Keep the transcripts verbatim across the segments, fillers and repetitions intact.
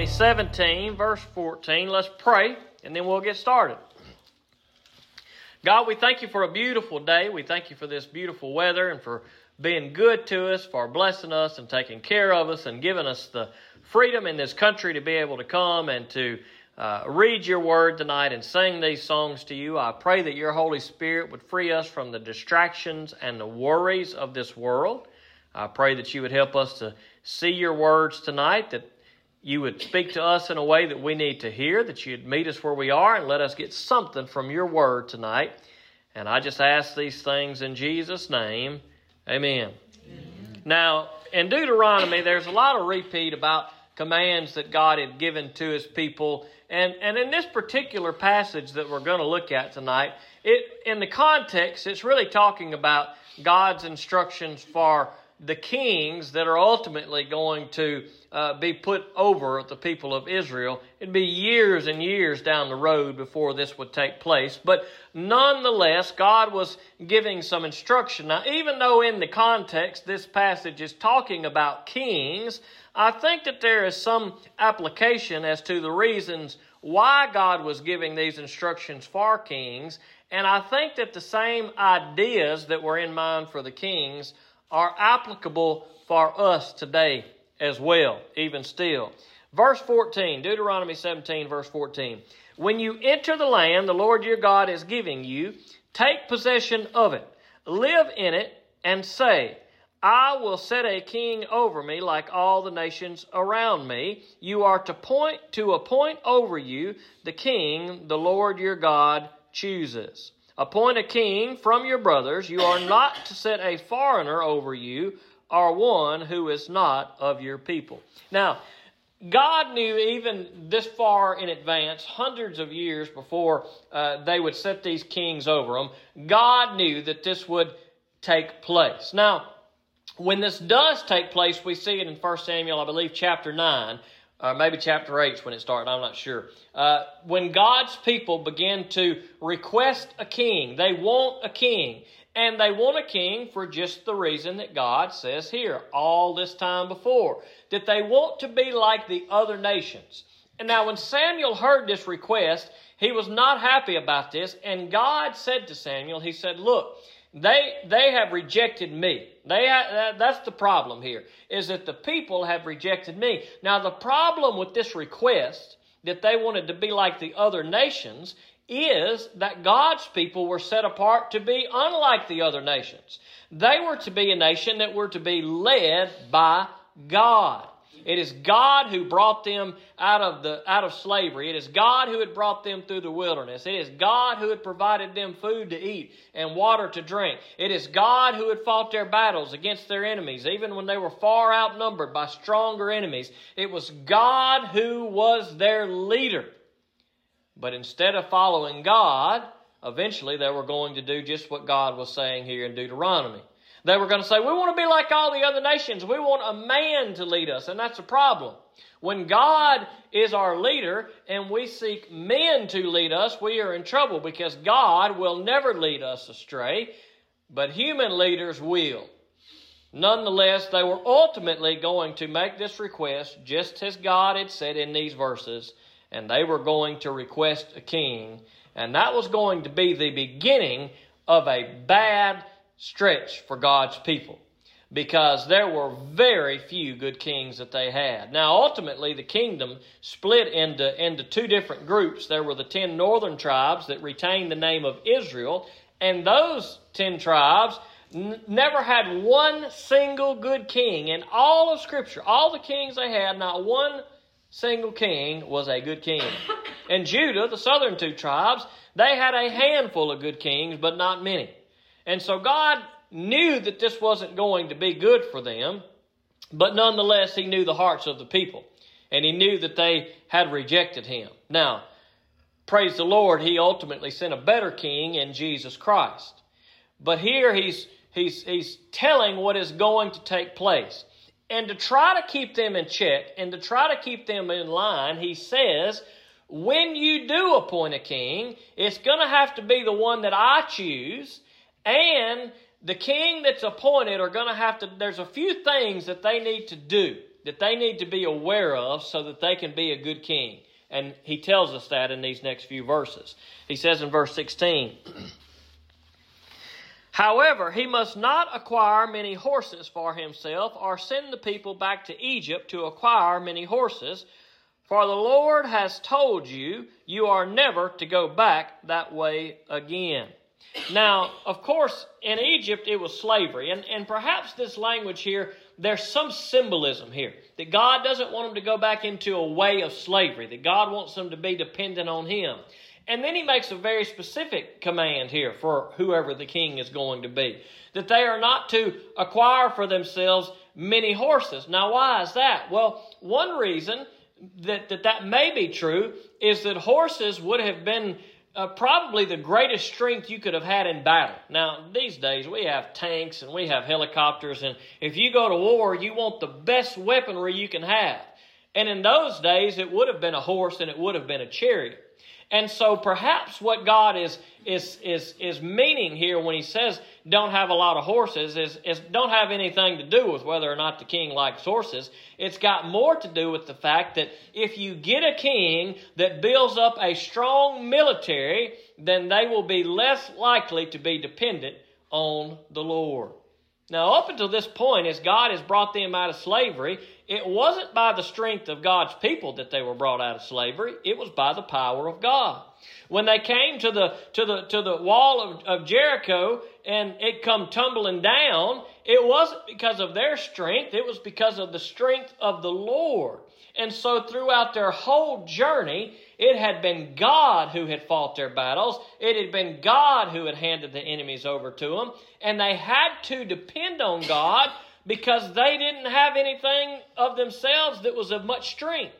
seventeen, verse fourteen. Let's pray, and then we'll get started. God, we thank you for a beautiful day. We thank you for this beautiful weather and for being good to us, for blessing us and taking care of us and giving us the freedom in this country to be able to come and to uh, read your word tonight and sing these songs to you. I pray that your Holy Spirit would free us from the distractions and the worries of this world. I pray that you would help us to see your words tonight, that you would speak to us in a way that we need to hear, that you'd meet us where we are and let us get something from your word tonight. And I just ask these things in Jesus' name. Amen. Amen. Now, in Deuteronomy, there's a lot of repeat about commands that God had given to his people. And, and in this particular passage that we're going to look at tonight, it in the context, it's really talking about God's instructions for the kings that are ultimately going to uh, be put over the people of Israel. It'd be years and years down the road before this would take place. But nonetheless, God was giving some instruction. Now, even though in the context this passage is talking about kings, I think that there is some application as to the reasons why God was giving these instructions for kings. And I think that the same ideas that were in mind for the kings are applicable for us today as well, even still. Verse fourteen, Deuteronomy seventeen, verse fourteen. When you enter the land the Lord your God is giving you, take possession of it, live in it, and say, I will set a king over me like all the nations around me. You are to point to appoint over you the king the Lord your God chooses. Appoint a king from your brothers. You are not to set a foreigner over you or one who is not of your people. Now, God knew even this far in advance, hundreds of years before uh, they would set these kings over them, God knew that this would take place. Now, when this does take place, we see it in First Samuel, I believe, chapter nine, or maybe chapter eight when it started, I'm not sure. Uh, when God's people begin to request a king, they want a king. And they want a king for just the reason that God says here, all this time before, that they want to be like the other nations. And now when Samuel heard this request, he was not happy about this. And God said to Samuel, he said, look, They they have rejected me. They ha- that's the problem here, is that the people have rejected me. Now, the problem with this request, that they wanted to be like the other nations, is that God's people were set apart to be unlike the other nations. They were to be a nation that were to be led by God. It is God who brought them out of the out of slavery. It is God who had brought them through the wilderness. It is God who had provided them food to eat and water to drink. It is God who had fought their battles against their enemies, even when they were far outnumbered by stronger enemies. It was God who was their leader. But instead of following God, eventually they were going to do just what God was saying here in Deuteronomy. They were going to say, we want to be like all the other nations. We want a man to lead us. And that's a problem. When God is our leader and we seek men to lead us, we are in trouble because God will never lead us astray, but human leaders will. Nonetheless, they were ultimately going to make this request just as God had said in these verses, and they were going to request a king. And that was going to be the beginning of a bad stretch for God's people, because there were very few good kings that they had. Now, ultimately, the kingdom split into, into two different groups. There were the ten northern tribes that retained the name of Israel, and those ten tribes n- never had one single good king in all of Scripture. All the kings they had, not one single king was a good king. And Judah, the southern two tribes, they had a handful of good kings, but not many. And so God knew that this wasn't going to be good for them, but nonetheless, he knew the hearts of the people, and he knew that they had rejected him. Now, praise the Lord, he ultimately sent a better king in Jesus Christ. But here he's, he's, he's telling what is going to take place. And to try to keep them in check and to try to keep them in line, he says, when you do appoint a king, it's going to have to be the one that I choose. And the king that's appointed are going to have to, there's a few things that they need to do that they need to be aware of so that they can be a good king. And he tells us that in these next few verses. He says in verse sixteen, however, he must not acquire many horses for himself, or send the people back to Egypt to acquire many horses, for the Lord has told you, you are never to go back that way again. Now, of course, in Egypt it was slavery, and, and perhaps this language here, there's some symbolism here, that God doesn't want them to go back into a way of slavery, that God wants them to be dependent on Him. And then He makes a very specific command here for whoever the king is going to be, that they are not to acquire for themselves many horses. Now, why is that? Well, one reason that that, that may be true is that horses would have been Uh, probably the greatest strength you could have had in battle. Now, these days we have tanks and we have helicopters, and if you go to war, you want the best weaponry you can have. And in those days, it would have been a horse and it would have been a chariot. And so perhaps what God is is is is meaning here when He says don't have a lot of horses is, is don't have anything to do with whether or not the king likes horses. It's got more to do with the fact that if you get a king that builds up a strong military, then they will be less likely to be dependent on the Lord. Now, up until this point, as God has brought them out of slavery, it wasn't by the strength of God's people that they were brought out of slavery. It was by the power of God. When they came to the to the to the wall of, of Jericho and it come tumbling down, it wasn't because of their strength. It was because of the strength of the Lord. And so throughout their whole journey, it had been God who had fought their battles. It had been God who had handed the enemies over to them. And they had to depend on God because they didn't have anything of themselves that was of much strength.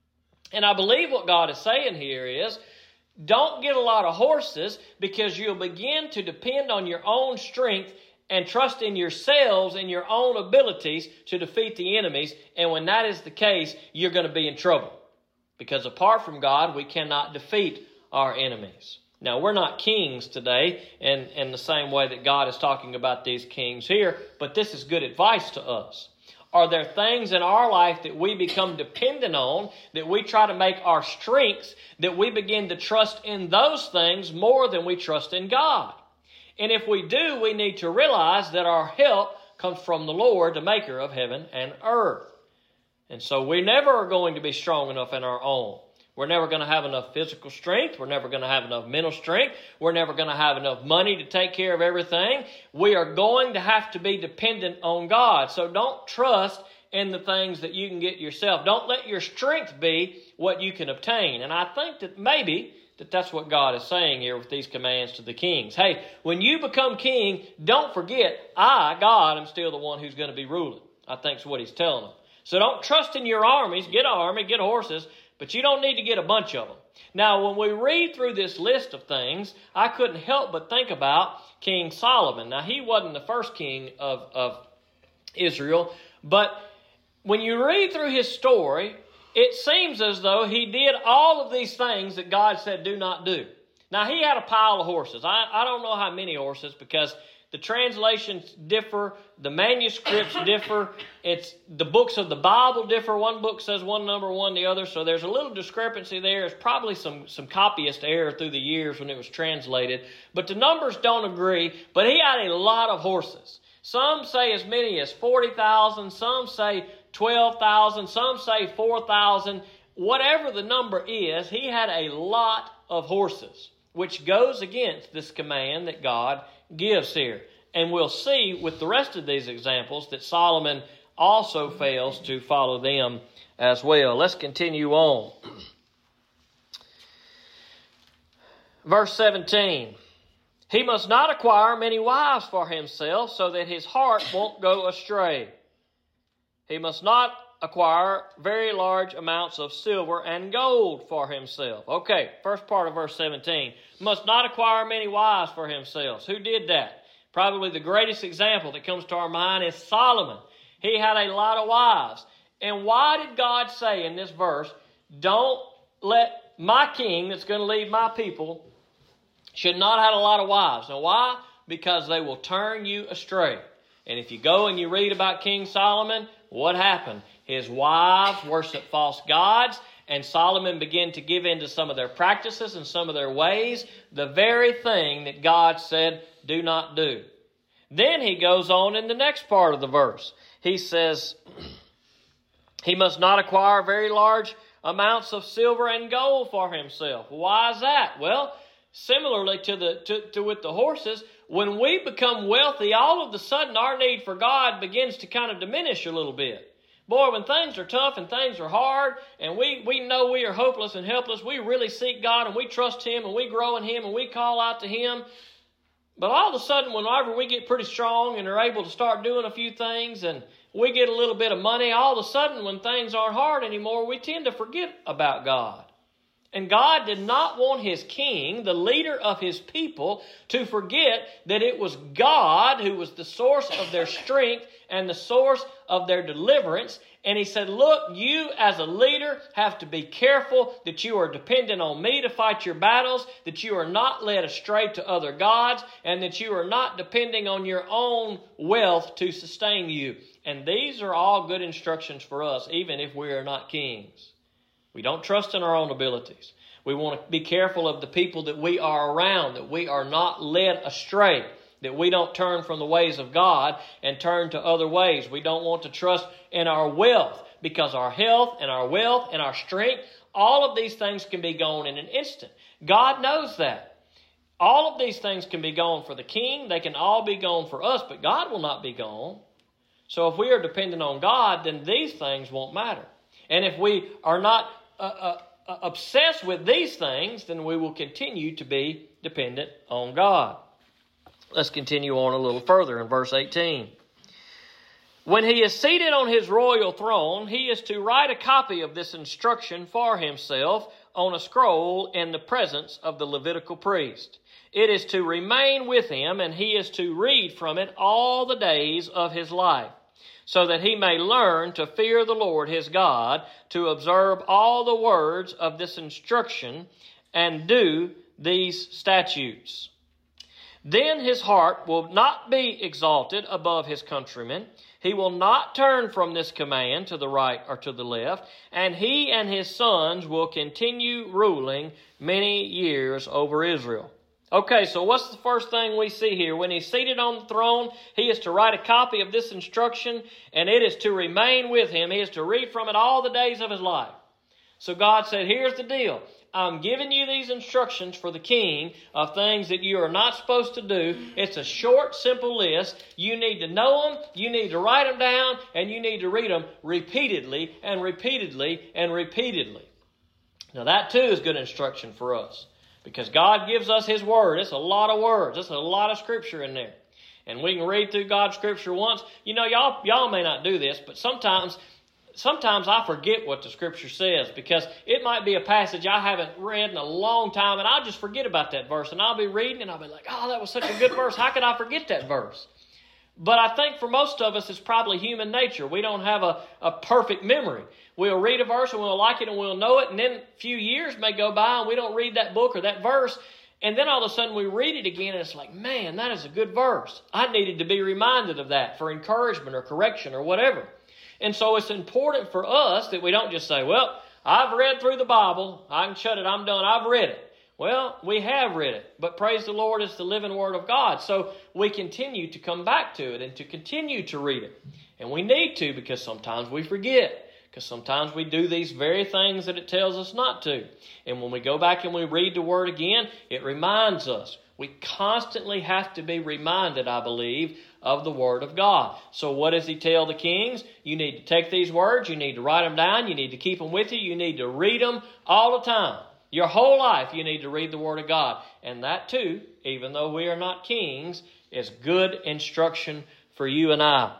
And I believe what God is saying here is, don't get a lot of horses because you'll begin to depend on your own strength and trust in yourselves and your own abilities to defeat the enemies. And when that is the case, you're going to be in trouble. Because apart from God, we cannot defeat our enemies. Now, we're not kings today in, in the same way that God is talking about these kings here, but this is good advice to us. Are there things in our life that we become dependent on, that we try to make our strengths, that we begin to trust in those things more than we trust in God? And if we do, we need to realize that our help comes from the Lord, the maker of heaven and earth. And so we never are going to be strong enough in our own. We're never going to have enough physical strength. We're never going to have enough mental strength. We're never going to have enough money to take care of everything. We are going to have to be dependent on God. So don't trust in the things that you can get yourself. Don't let your strength be what you can obtain. And I think that maybe that that's what God is saying here with these commands to the kings. Hey, when you become king, don't forget, I, God, am still the one who's going to be ruling. I think that's what He's telling them. So don't trust in your armies. Get an army, get horses, but you don't need to get a bunch of them. Now, when we read through this list of things, I couldn't help but think about King Solomon. Now, he wasn't the first king of, of Israel, but when you read through his story, it seems as though he did all of these things that God said do not do. Now, he had a pile of horses. I, I don't know how many horses because the translations differ, the manuscripts differ, it's the books of the Bible differ. One book says one number, one the other, so there's a little discrepancy there. There's probably some, some copyist error through the years when it was translated, but the numbers don't agree, but he had a lot of horses. Some say as many as forty thousand, some say twelve thousand, some say four thousand. Whatever the number is, he had a lot of horses, which goes against this command that God gives here. And we'll see with the rest of these examples that Solomon also fails to follow them as well. Let's continue on. Verse seventeen. He must not acquire many wives for himself so that his heart won't go astray. He must not acquire very large amounts of silver and gold for himself. Okay, first part of verse seventeen. Must not acquire many wives for himself. Who did that? Probably the greatest example that comes to our mind is Solomon. He had a lot of wives. And why did God say in this verse, don't let my king that's going to lead my people should not have a lot of wives? Now why? Because they will turn you astray. And if you go and you read about King Solomon, what happened? His wives worshiped false gods, and Solomon began to give in to some of their practices and some of their ways, the very thing that God said, do not do. Then he goes on in the next part of the verse. He says, he must not acquire very large amounts of silver and gold for himself. Why is that? Well, similarly to the to, to with the horses, when we become wealthy, all of a sudden our need for God begins to kind of diminish a little bit. Boy, when things are tough and things are hard and we, we know we are hopeless and helpless, we really seek God and we trust Him and we grow in Him and we call out to Him. But all of a sudden, whenever we get pretty strong and are able to start doing a few things and we get a little bit of money, all of a sudden when things aren't hard anymore, we tend to forget about God. And God did not want His king, the leader of His people, to forget that it was God who was the source of their strength and the source of their deliverance. And He said, look, you as a leader have to be careful that you are dependent on me to fight your battles, that you are not led astray to other gods, and that you are not depending on your own wealth to sustain you. And these are all good instructions for us, even if we are not kings. We don't trust in our own abilities. We want to be careful of the people that we are around, that we are not led astray, that we don't turn from the ways of God and turn to other ways. We don't want to trust in our wealth, because our health and our wealth and our strength, all of these things can be gone in an instant. God knows that. All of these things can be gone for the king. They can all be gone for us, but God will not be gone. So if we are dependent on God, then these things won't matter. And if we are not uh, uh, uh, obsessed with these things, then we will continue to be dependent on God. Let's continue on a little further in verse eighteen. When he is seated on his royal throne, he is to write a copy of this instruction for himself on a scroll in the presence of the Levitical priest. It is to remain with him, and he is to read from it all the days of his life, so that he may learn to fear the Lord his God, to observe all the words of this instruction, and do these statutes. Then his heart will not be exalted above his countrymen. He will not turn from this command to the right or to the left, and he and his sons will continue ruling many years over Israel. Okay, so what's the first thing we see here? When he's seated on the throne, he is to write a copy of this instruction, and it is to remain with him. He is to read from it all the days of his life. So God said, here's the deal. I'm giving you these instructions for the king of things that you are not supposed to do. It's a short, simple list. You need to know them, you need to write them down, and you need to read them repeatedly and repeatedly and repeatedly. Now that too is good instruction for us, because God gives us His Word. It's a lot of words. It's a lot of Scripture in there. And we can read through God's Scripture once. You know, y'all, y'all may not do this, but sometimes... Sometimes I forget what the Scripture says, because it might be a passage I haven't read in a long time, and I'll just forget about that verse. And I'll be reading, and I'll be like, oh, that was such a good verse. How could I forget that verse? But I think for most of us, it's probably human nature. We don't have a, a perfect memory. We'll read a verse, and we'll like it, and we'll know it, and then a few years may go by, and we don't read that book or that verse, and then all of a sudden we read it again, and it's like, man, that is a good verse. I needed to be reminded of that for encouragement or correction or whatever. And so it's important for us that we don't just say, well, I've read through the Bible. I can shut it. I'm done. I've read it. Well, we have read it. But praise the Lord, it's the living Word of God. So we continue to come back to it and to continue to read it. And we need to, because sometimes we forget. Because sometimes we do these very things that it tells us not to. And when we go back and we read the Word again, it reminds us. We constantly have to be reminded, I believe, of the Word of God. So what does He tell the kings? You need to take these words, you need to write them down, you need to keep them with you, you need to read them all the time. Your whole life you need to read the Word of God. And that too, even though we are not kings, is good instruction for you and I.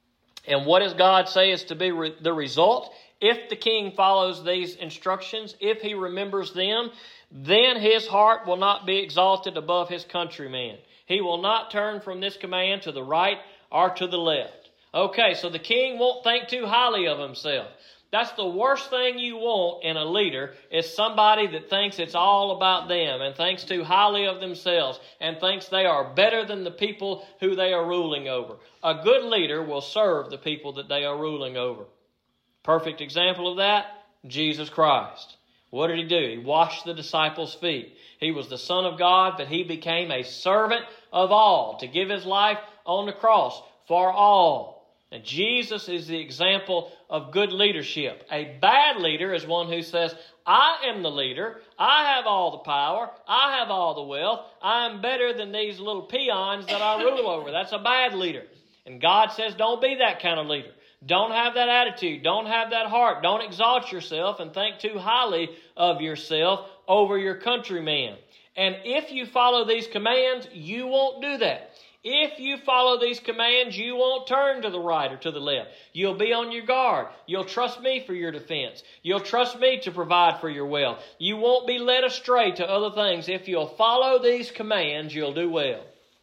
And what does God say is to be re- the result? If the king follows these instructions, if he remembers them, then his heart will not be exalted above his countrymen. He will not turn from this command to the right or to the left. Okay, so the king won't think too highly of himself. That's the worst thing you want in a leader, is somebody that thinks it's all about them and thinks too highly of themselves and thinks they are better than the people who they are ruling over. A good leader will serve the people that they are ruling over. Perfect example of that, Jesus Christ. What did he do? He washed the disciples' feet. He was the Son of God, but he became a servant of all to give his life on the cross for all. And Jesus is the example of good leadership. A bad leader is one who says, I am the leader. I have all the power. I have all the wealth. I am better than these little peons that I rule over. That's a bad leader. And God says, don't be that kind of leader. Don't have that attitude. Don't have that heart. Don't exalt yourself and think too highly of yourself over your countrymen. And if you follow these commands, you won't do that. If you follow these commands, you won't turn to the right or to the left. You'll be on your guard. You'll trust me for your defense. You'll trust me to provide for your wealth. You won't be led astray to other things. If you'll follow these commands, you'll do well.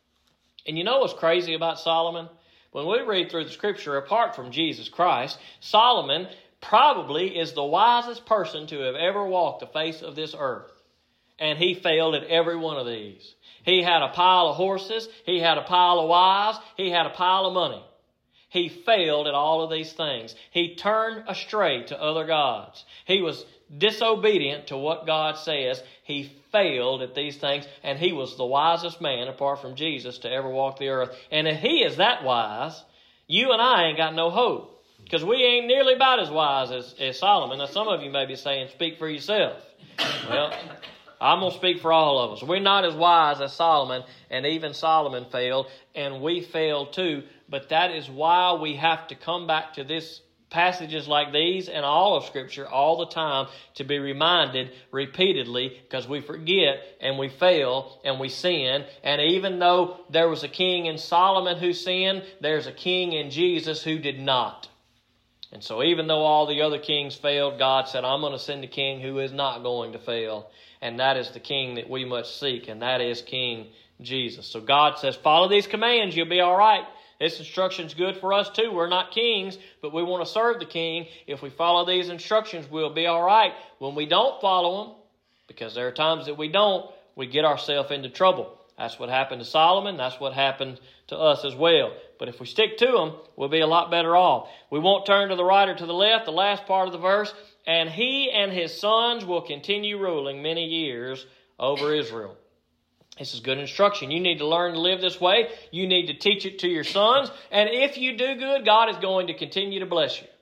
And you know what's crazy about Solomon? When we read through the Scripture, apart from Jesus Christ, Solomon probably is the wisest person to have ever walked the face of this earth. And he failed at every one of these. He had a pile of horses. He had a pile of wives. He had a pile of money. He failed at all of these things. He turned astray to other gods. He was disobedient to what God says. He failed at these things, and he was the wisest man, apart from Jesus, to ever walk the earth. And if he is that wise, you and I ain't got no hope, because we ain't nearly about as wise as, as Solomon. Now, some of you may be saying, speak for yourself. Well, I'm going to speak for all of us. We're not as wise as Solomon, and even Solomon failed, and we failed too. But that is why we have to come back to this passages like these and all of Scripture all the time to be reminded repeatedly, because we forget and we fail and we sin. And even though there was a king in Solomon who sinned, there's a king in Jesus who did not. And so even though all the other kings failed, God said, I'm going to send a king who is not going to fail. And that is the king that we must seek, and that is King Jesus. So God says, follow these commands, you'll be all right. This instruction's good for us too. We're not kings, but we want to serve the king. If we follow these instructions, we'll be all right. When we don't follow them, because there are times that we don't, we get ourselves into trouble. That's what happened to Solomon. That's what happened to us as well. But if we stick to them, we'll be a lot better off. We won't turn to the right or to the left. The last part of the verse, and he and his sons will continue ruling many years over Israel. This is good instruction. You need to learn to live this way. You need to teach it to your sons. And if you do good, God is going to continue to bless you.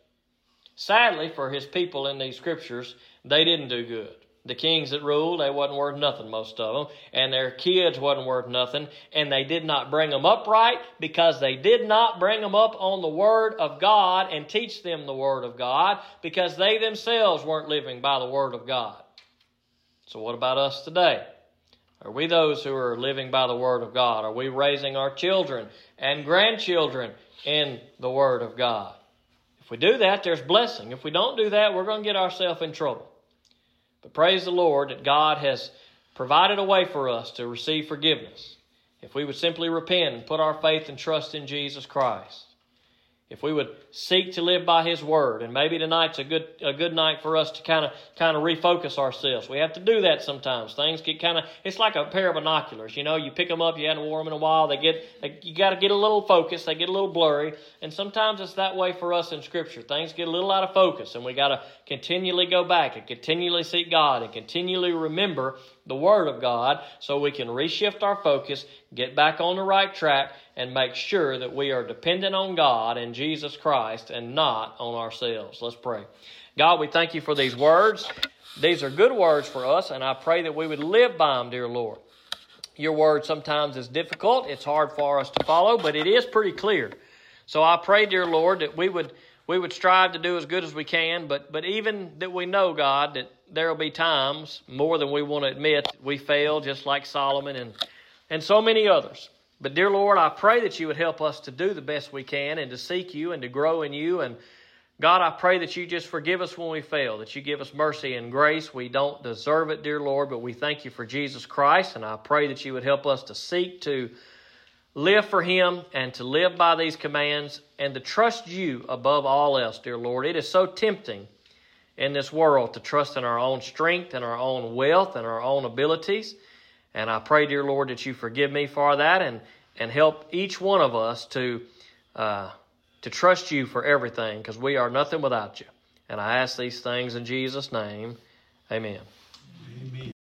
Sadly, for his people in these scriptures, they didn't do good. The kings that ruled, they wasn't worth nothing, most of them. And their kids wasn't worth nothing. And they did not bring them up right, because they did not bring them up on the Word of God and teach them the Word of God, because they themselves weren't living by the Word of God. So what about us today? Are we those who are living by the Word of God? Are we raising our children and grandchildren in the Word of God? If we do that, there's blessing. If we don't do that, we're going to get ourselves in trouble. But praise the Lord that God has provided a way for us to receive forgiveness. If we would simply repent and put our faith and trust in Jesus Christ. If we would seek to live by His Word, and maybe tonight's a good a good night for us to kind of kind of refocus ourselves. We have to do that sometimes. Things get kind of, it's like a pair of binoculars. You know, you pick them up, you hadn't worn them in a while, they get, they, you got to get a little focus, they get a little blurry. And sometimes it's that way for us in Scripture. Things get a little out of focus, and we got to continually go back and continually seek God and continually remember the Word of God, so we can reshift our focus, get back on the right track, and make sure that we are dependent on God and Jesus Christ and not on ourselves. Let's pray. God, we thank you for these words. These are good words for us, and I pray that we would live by them, dear Lord. Your word sometimes is difficult. It's hard for us to follow, but it is pretty clear. So I pray, dear Lord, that we would we would strive to do as good as we can, but but even that we know, God, that there will be times, more than we want to admit, we fail, just like Solomon and, and so many others. But dear Lord, I pray that you would help us to do the best we can and to seek you and to grow in you. And God, I pray that you just forgive us when we fail, that you give us mercy and grace. We don't deserve it, dear Lord, but we thank you for Jesus Christ. And I pray that you would help us to seek to live for Him and to live by these commands and to trust you above all else, dear Lord. It is so tempting in this world to trust in our own strength and our own wealth and our own abilities. And I pray, dear Lord, that you forgive me for that and, and help each one of us to, uh, to trust you for everything, because we are nothing without you. And I ask these things in Jesus' name. Amen.